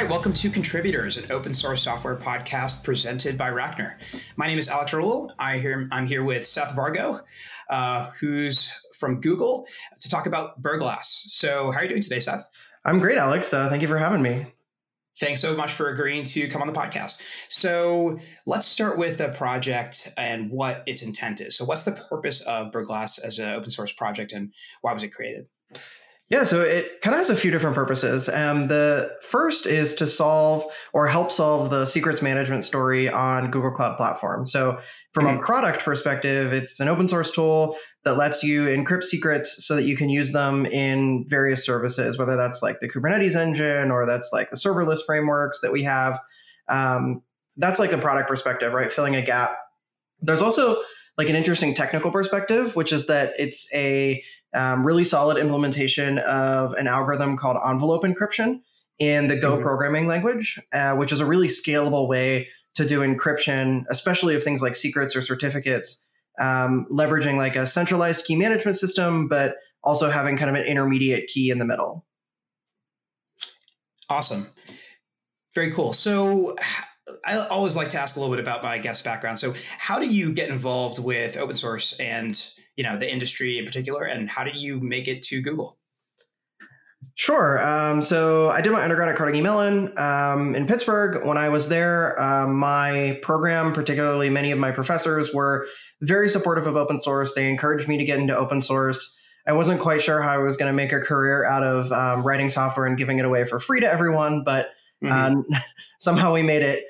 right, welcome to Contributors, an open source software podcast presented by Rachner. My name is Alex Raul. I'm here with Seth Vargo, who's from Google, to talk about Burglass. So how are you doing today, Seth? I'm great, Alex. Thank you for having me. Thanks so much for agreeing to come on the podcast. So let's start with the project and what its intent is. So what's the purpose of Burglass as an open source project, and why was it created? Yeah, so it kind of has a few different purposes. The first is to solve or help solve the secrets management story on Google Cloud Platform. So from a product perspective, it's an open source tool that lets you encrypt secrets so that you can use them in various services, whether that's like the Kubernetes engine or that's like the serverless frameworks that we have. That's like the product perspective, right? Filling a gap. There's also like an interesting technical perspective, which is that it's a really solid implementation of an algorithm called envelope encryption in the Go programming language, which is a really scalable way to do encryption, especially of things like secrets or certificates, leveraging like a centralized key management system, but also having kind of an intermediate key in the middle. Awesome. Very cool. So I always like to ask a little bit about my guest background. So how do you get involved with open source and the industry in particular, and how did you make it to Google? Sure. So I did my undergrad at Carnegie Mellon in Pittsburgh. When I was there, my program, particularly many of my professors, were very supportive of open source. They encouraged me to get into open source. I wasn't quite sure how I was going to make a career out of writing software and giving it away for free to everyone, but somehow we made it.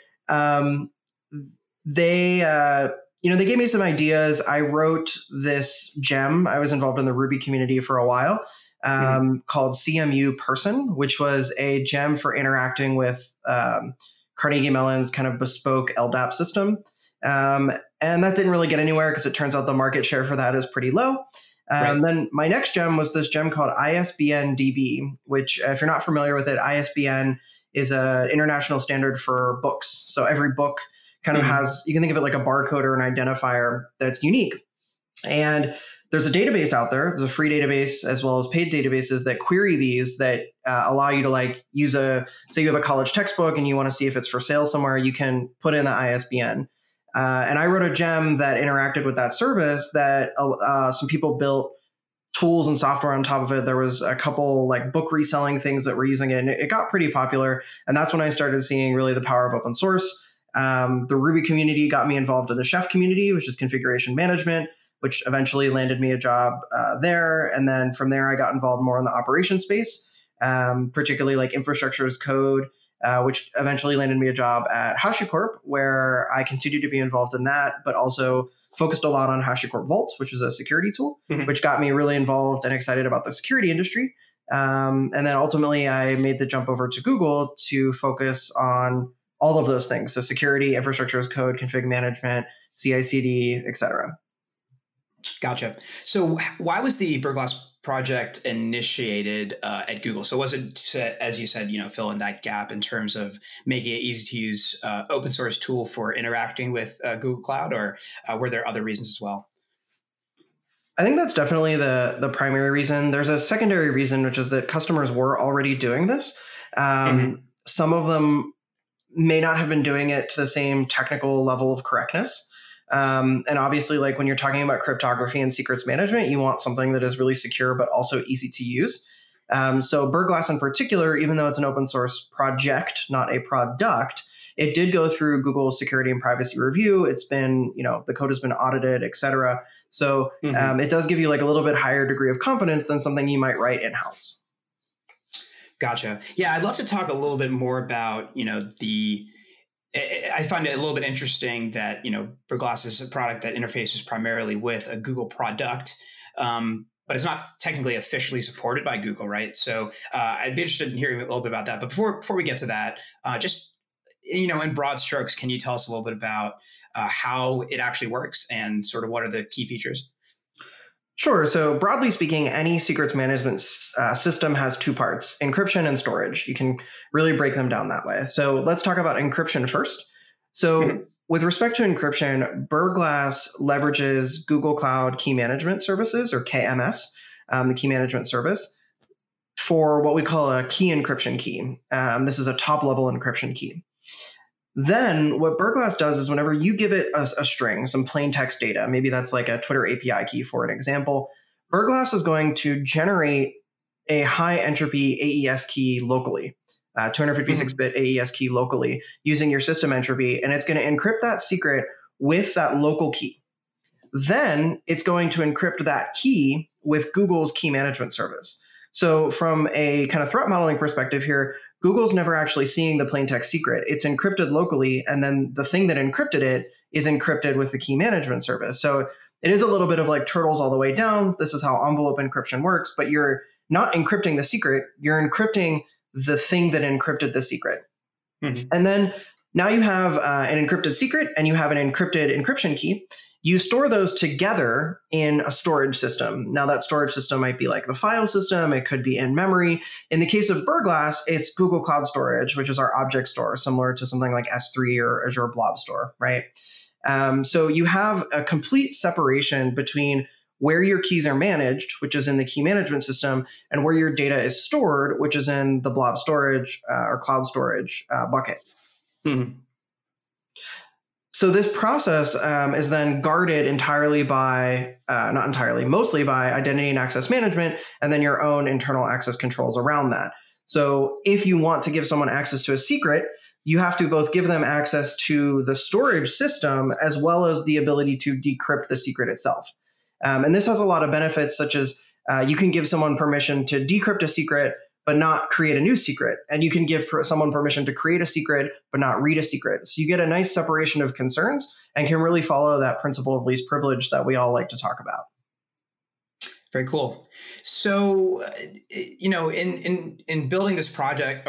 They gave me some ideas. I wrote this gem. I was involved in the Ruby community for a while called CMU Person, which was a gem for interacting with Carnegie Mellon's kind of bespoke LDAP system. And that didn't really get anywhere because it turns out the market share for that is pretty low. Right. Then my next gem was this gem called ISBN DB, which if you're not familiar with it, ISBN is an international standard for books. So every book kind of has, you can think of it like a barcode or an identifier that's unique. And there's a database out there. There's a free database as well as paid databases that query these that allow you to like use say you have a college textbook and you want to see if it's for sale somewhere, you can put in the ISBN. And I wrote a gem that interacted with that service that some people built tools and software on top of it. There was a couple like book reselling things that were using it, and it got pretty popular. And that's when I started seeing really the power of open source. The Ruby community got me involved in the Chef community, which is configuration management, which eventually landed me a job there. And then from there, I got involved more in the operation space, particularly like infrastructure as code, which eventually landed me a job at HashiCorp, where I continued to be involved in that, but also focused a lot on HashiCorp Vault, which is a security tool, which got me really involved and excited about the security industry. And then ultimately, I made the jump over to Google to focus on all of those things. So security, infrastructure as code, config management, CI/CD, et cetera. Gotcha. So why was the Burglass project initiated at Google? So was it, as you said, fill in that gap in terms of making it easy to use open source tool for interacting with Google Cloud, or were there other reasons as well? I think that's definitely the primary reason. There's a secondary reason, which is that customers were already doing this. Some of them may not have been doing it to the same technical level of correctness. And obviously, like when you're talking about cryptography and secrets management, you want something that is really secure, but also easy to use. So Burglass in particular, even though it's an open source project, not a product, it did go through Google's security and privacy review. It's been, the code has been audited, et cetera. So it does give you like a little bit higher degree of confidence than something you might write in-house. Gotcha. Yeah, I'd love to talk a little bit more about, I find it a little bit interesting that, Burglass is a product that interfaces primarily with a Google product, but it's not technically officially supported by Google, right? So I'd be interested in hearing a little bit about that. But before we get to that, just, in broad strokes, can you tell us a little bit about how it actually works and sort of what are the key features? Sure. So broadly speaking, any secrets management system has two parts, encryption and storage. You can really break them down that way. So let's talk about encryption first. So with respect to encryption, Burglass leverages Google Cloud Key Management Services, or KMS, the key management service. for what we call a key encryption key. This is a top level encryption key. Then what Burglass does is whenever you give it a string, some plain text data, maybe that's like a Twitter API key for an example, Burglass is going to generate a high entropy AES key locally, 256-bit AES key locally using your system entropy, and it's going to encrypt that secret with that local key. Then it's going to encrypt that key with Google's key management service. So from a kind of threat modeling perspective here, Google's never actually seeing the plain text secret. It's encrypted locally, and then the thing that encrypted it is encrypted with the key management service. So it is a little bit of like turtles all the way down. This is how envelope encryption works, but you're not encrypting the secret. You're encrypting the thing that encrypted the secret. Mm-hmm. And then now you have an encrypted secret and you have an encrypted encryption key. You store those together in a storage system. Now that storage system might be like the file system. It could be in memory. In the case of Burglass, it's Google Cloud Storage, which is our object store, similar to something like S3 or Azure Blob Store, right? So you have a complete separation between where your keys are managed, which is in the key management system, and where your data is stored, which is in the blob storage or cloud storage bucket. Mm-hmm. So this process is then guarded entirely by, not entirely, mostly by identity and access management, and then your own internal access controls around that. So if you want to give someone access to a secret, you have to both give them access to the storage system as well as the ability to decrypt the secret itself. And this has a lot of benefits, such as you can give someone permission to decrypt a secret, but not create a new secret. And you can give someone permission to create a secret, but not read a secret. So you get a nice separation of concerns and can really follow that principle of least privilege that we all like to talk about. Very cool. So, in building this project,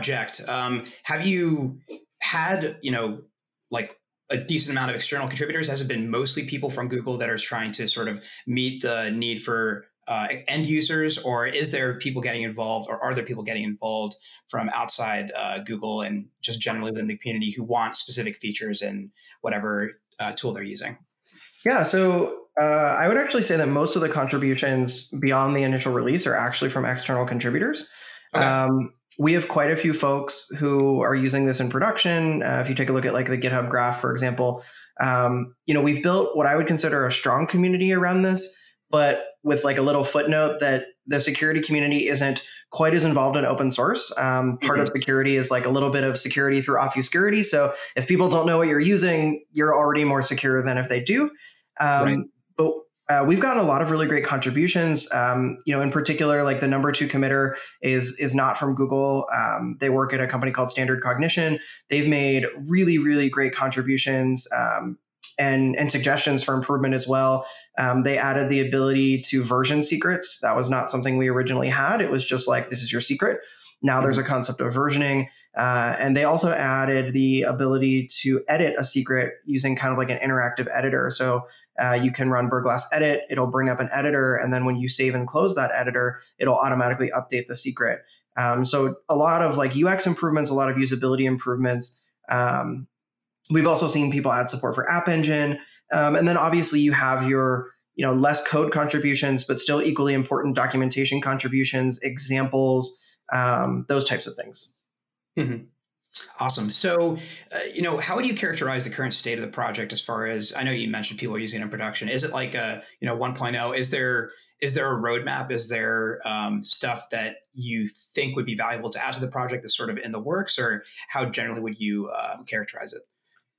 have you had, like a decent amount of external contributors? Has it been mostly people from Google that are trying to sort of meet the need for end users, or is there people getting involved, or are there people getting involved from outside Google and just generally within the community who want specific features in whatever tool they're using? Yeah, so I would actually say that most of the contributions beyond the initial release are actually from external contributors. Okay. We have quite a few folks who are using this in production. If you take a look at like the GitHub graph, for example, we've built what I would consider a strong community around this, but with like a little footnote that the security community isn't quite as involved in open source. Part of security is like a little bit of security through obfuscity. So if people don't know what you're using, you're already more secure than if they do. Right. But we've gotten a lot of really great contributions. In particular, like the number 2 committer is not from Google. They work at a company called Standard Cognition. They've made really, really great contributions and suggestions for improvement as well. They added the ability to version secrets. That was not something we originally had. It was just like, this is your secret. Now there's a concept of versioning. And they also added the ability to edit a secret using kind of like an interactive editor. So you can run Burglass Edit. It'll bring up an editor. And then when you save and close that editor, it'll automatically update the secret. So a lot of like UX improvements, a lot of usability improvements. We've also seen people add support for App Engine. And then obviously you have your, less code contributions, but still equally important documentation contributions, examples, those types of things. Mm-hmm. Awesome. So, how would you characterize the current state of the project as far as, I know you mentioned people are using it in production. Is it like a, 1.0? Is there a roadmap? Is there stuff that you think would be valuable to add to the project that's sort of in the works, or how generally would you characterize it?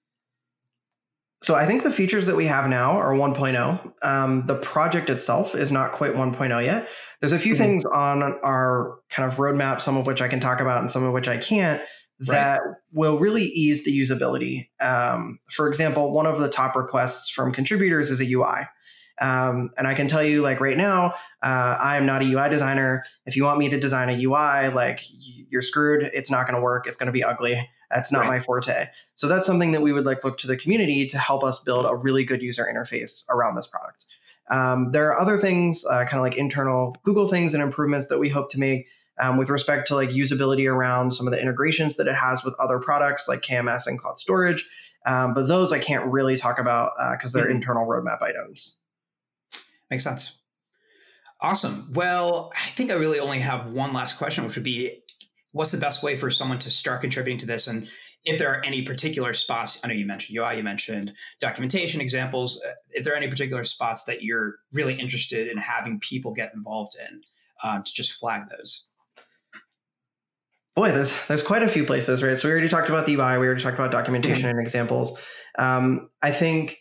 So I think the features that we have now are 1.0. The project itself is not quite 1.0 yet. There's a few things on our kind of roadmap, some of which I can talk about and some of which I can't, that will really ease the usability. For example, one of the top requests from contributors is a UI. And I can tell you, like right now, I am not a UI designer. If you want me to design a UI, like you're screwed. It's not going to work. It's going to be ugly. That's not my forte. So that's something that we would like look to the community to help us build a really good user interface around this product. There are other things, kind of like internal Google things and improvements that we hope to make with respect to like usability around some of the integrations that it has with other products like KMS and cloud storage. But those I can't really talk about because they're internal roadmap items. Makes sense. Awesome. Well, I think I really only have one last question, which would be, what's the best way for someone to start contributing to this? And if there are any particular spots, I know you mentioned UI, you mentioned documentation examples. If there are any particular spots that you're really interested in having people get involved in, to just flag those. Boy, there's quite a few places, right? So we already talked about the UI, we already talked about documentation and examples. I think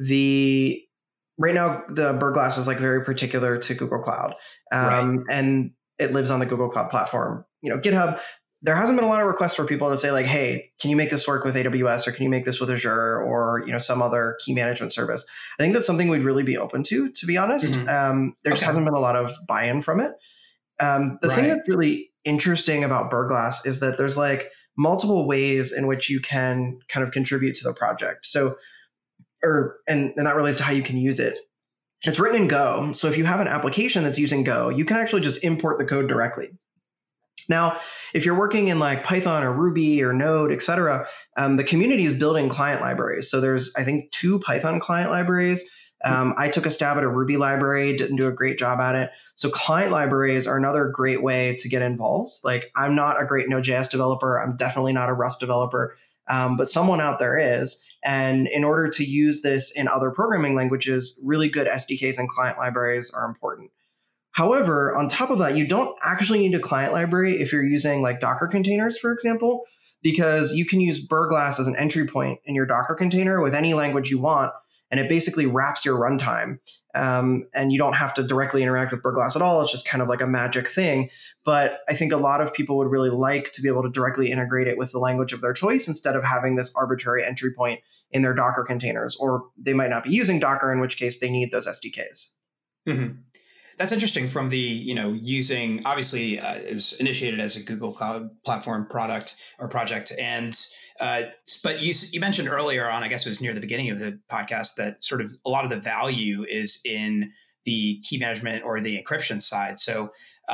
right now the Bird Glass is like very particular to Google Cloud, and it lives on the Google Cloud platform. GitHub, there hasn't been a lot of requests for people to say like, hey, can you make this work with AWS, or can you make this with Azure, or some other key management service? I think that's something we'd really be open to be honest. There just hasn't been a lot of buy-in from it. The thing that's really interesting about Bird Glass is that there's like multiple ways in which you can kind of contribute to the project. So, and that relates to how you can use it. It's written in Go. So if you have an application that's using Go, you can actually just import the code directly. Now, if you're working in like Python or Ruby or Node, et cetera, the community is building client libraries. So there's, I think, 2 Python client libraries. I took a stab at a Ruby library, didn't do a great job at it. So client libraries are another great way to get involved. Like, I'm not a great Node.js developer. I'm definitely not a Rust developer, but someone out there is. And in order to use this in other programming languages, really good SDKs and client libraries are important. However, on top of that, you don't actually need a client library if you're using like Docker containers, for example, because you can use Bird Glass as an entry point in your Docker container with any language you want. And it basically wraps your runtime. And you don't have to directly interact with Bird Glass at all. It's just kind of like a magic thing. But I think a lot of people would really like to be able to directly integrate it with the language of their choice instead of having this arbitrary entry point in their Docker containers. Or they might not be using Docker, in which case they need those SDKs. Mm-hmm. That's interesting from the, using, obviously is initiated as a Google Cloud Platform product or project. And but you mentioned earlier on, I guess it was near the beginning of the podcast, that sort of a lot of the value is in the key management or the encryption side. So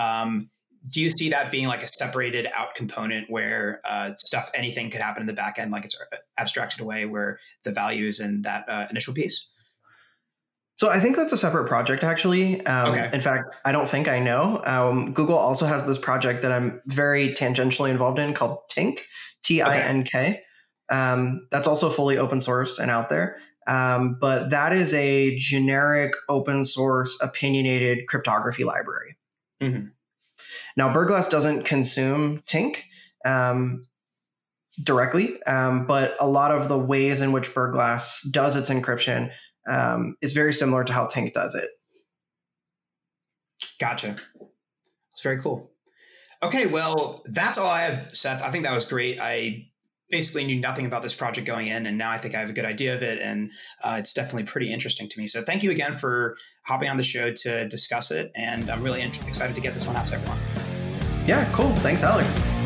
do you see that being like a separated out component where anything could happen in the back end, like it's abstracted away, where the value is in that initial piece? So I think that's a separate project, actually. In fact, I don't think I know. Google also has this project that I'm very tangentially involved in called Tink, Tink. That's also fully open source and out there. But that is a generic open source opinionated cryptography library. Mm-hmm. Now, Bird Glass doesn't consume Tink directly, but a lot of the ways in which Bird Glass does its encryption is very similar to how Tink does it. Gotcha. It's very cool. Okay, well, that's all I have, Seth. I think that was great. I basically knew nothing about this project going in, and now I think I have a good idea of it, and it's definitely pretty interesting to me. So thank you again for hopping on the show to discuss it, and I'm really excited to get this one out to everyone. Yeah, cool. Thanks, Alex.